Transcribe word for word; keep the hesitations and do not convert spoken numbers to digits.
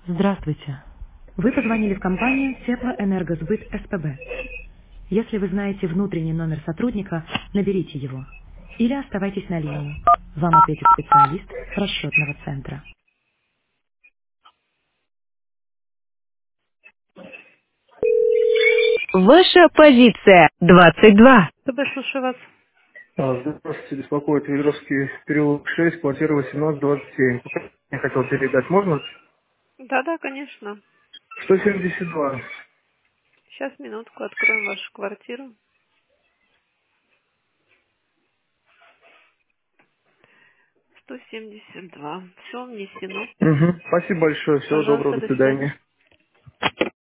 Здравствуйте. Вы позвонили в компанию Теплоэнергосбыт СПБ. Если вы знаете внутренний номер сотрудника, наберите его. Или оставайтесь на линии. Вам ответит специалист расчетного центра. Ваша позиция двадцать два. СПБ, слушаю вас. А, Здравствуйте, беспокоит Ведровский переулок шесть, квартира восемнадцать двадцать семь. Я хотел передать, можно? Да-да, конечно. сто семьдесят два. Сейчас, минутку, откроем вашу квартиру. сто семьдесят два. Все внесено. Угу. Спасибо большое, всего доброго, Пожалуйста, до до свидания. свидания.